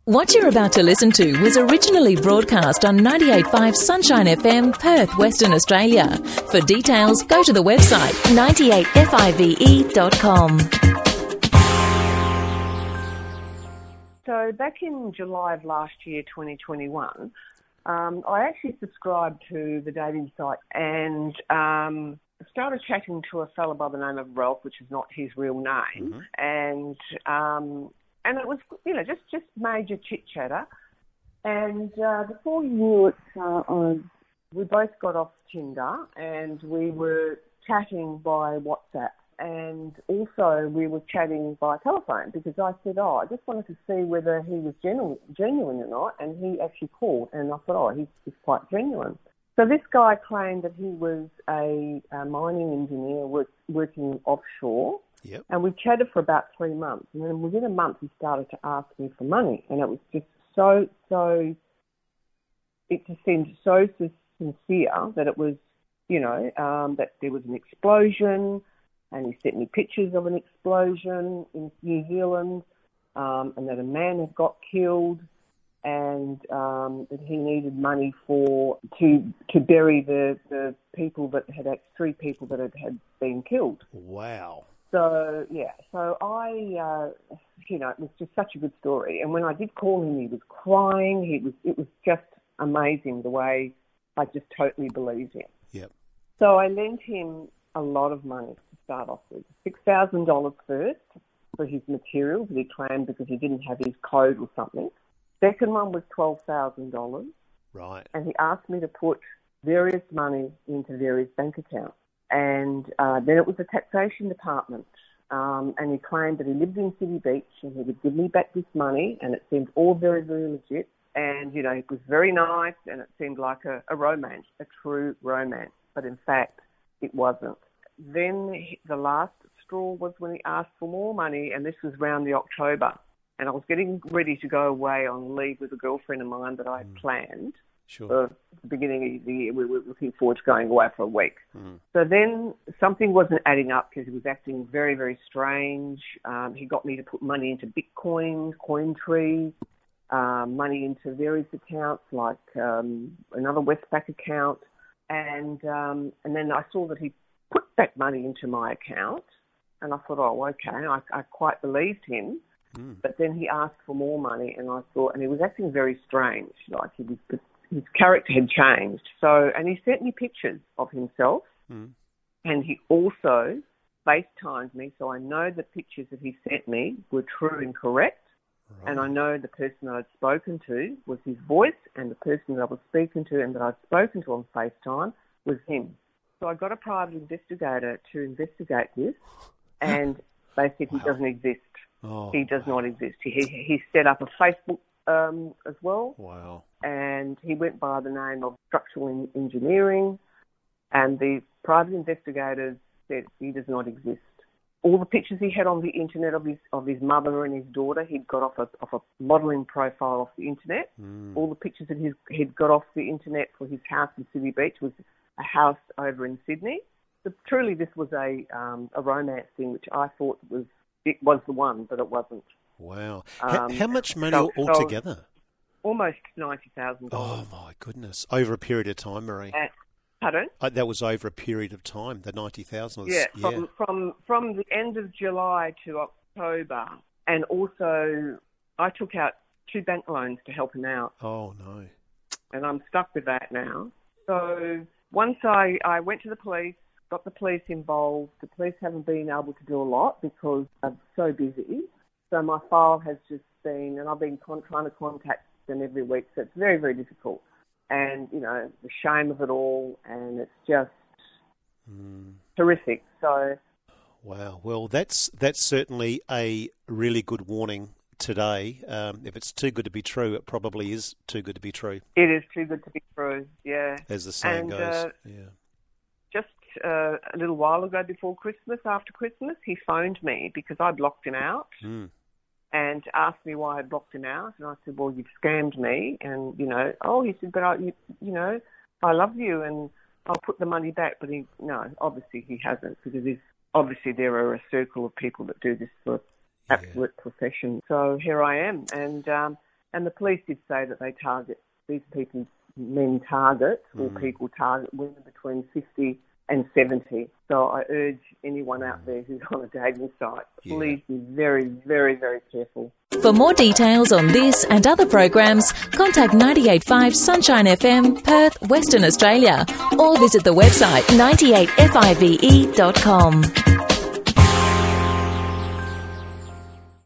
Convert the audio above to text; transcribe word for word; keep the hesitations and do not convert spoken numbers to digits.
What you're about to listen to was originally broadcast on ninety-eight point five Sunshine F M, Perth, Western Australia. For details, go to the website ninety-eight five dot com. So back in July of last year, twenty twenty-one, um, I actually subscribed to the dating site and um, started chatting to a fellow by the name of Ralph, which is not his real name, mm-hmm. and um, and it was, you know, just, just major chit-chatter. And uh, before you knew it, uh, I, we both got off Tinder and we were chatting by WhatsApp. And also we were chatting by telephone because I said, oh, I just wanted to see whether he was genuine, genuine or not. And he actually called and I thought, oh, he's, he's quite genuine. So this guy claimed that he was a, a mining engineer work, working offshore. Yep. And we chatted for about three months. And then within a month, he started to ask me for money. And it was just so, so, it just seemed so sincere that it was, you know, um, that there was an explosion. And he sent me pictures of an explosion in New Zealand, um, and that a man had got killed, and um, that he needed money for to to bury the, the people that had three people that had, had been killed. Wow. So yeah, so I, uh, you know, it was just such a good story. And when I did call him, he was crying. He was it was just amazing the way I just totally believed him. Yep. So I lent him a lot of money to start off with. six thousand dollars first for his materials that he claimed because he didn't have his code or something. Second one was twelve thousand dollars. Right. And he asked me to put various money into various bank accounts. And uh, then it was the taxation department. Um, and he claimed that he lived in City Beach and he would give me back this money, and it seemed all very, very legit. And, you know, it was very nice and it seemed like a, a romance, a true romance. But in fact, it wasn't. Then the last straw was when he asked for more money, and this was around the October. And I was getting ready to go away on leave with a girlfriend of mine that I had mm. planned. Sure. For the beginning of the year, we were looking forward to going away for a week. Mm. So then something wasn't adding up because he was acting very, very strange. Um, he got me to put money into Bitcoin, Cointree, uh, money into various accounts like um, another Westpac account. And um, and then I saw that he put that money into my account, and I thought, oh, okay, I, I quite believed him. Mm. But then he asked for more money, and I thought, and he was acting very strange, like he was, his character had changed. So, and he sent me pictures of himself, mm. and he also FaceTimed me, so I know the pictures that he sent me were true and correct. Right. And I know the person that I'd spoken to was his voice, and the person that I was speaking to and that I'd spoken to on FaceTime was him. So I got a private investigator to investigate this, and they said wow. he doesn't exist. Oh, he does wow. not exist. He, he he set up a Facebook um, as well. Wow. And he went by the name of Structural Engineering, and the private investigators said he does not exist. All the pictures he had on the internet of his of his mother and his daughter, he'd got off a off a modelling profile off the internet. Mm. All the pictures that he's, he'd got off the internet for his house in City Beach was a house over in Sydney. So truly, this was a um, a romance thing, which I thought was it was the one, but it wasn't. Wow! Um, how, how much money so, altogether? So almost ninety thousand dollars. Oh my goodness! Over a period of time, Marie. Uh, pardon? Uh, that was over a period of time. The ninety thousand. Yeah, yeah. from from from the end of July to October, and also I took out two bank loans to help him out. Oh no! And I'm stuck with that now. So once I, I went to the police, got the police involved. The police haven't been able to do a lot because I'm so busy. So my file has just been, and I've been con- trying to contact them every week. So it's very, very difficult. And, you know, the shame of it all, and it's just mm. horrific. So, wow. Well, that's that's certainly a really good warning today. Um, if it's too good to be true, it probably is too good to be true. It is too good to be true, yeah. As the saying and, goes, uh, yeah. Just uh, a little while ago before Christmas, after Christmas, he phoned me because I blocked him out. Mm. And asked me why I blocked him out, and I said, "Well, you've scammed me." And you know, oh, he said, "But I, you, you know, I love you, and I'll put the money back." But he, no, obviously he hasn't, because he's, obviously there are a circle of people that do this for absolute yeah. profession. So here I am, and um, and the police did say that they target, these people, men target, or Mm. people target women between fifty and seventy. So I urge anyone out there who's on a dating site, please Yeah. be very, very, very careful. For more details on this and other programs, contact ninety-eight point five Sunshine F M, Perth, Western Australia, or visit the website ninety-eight F I V E dot com.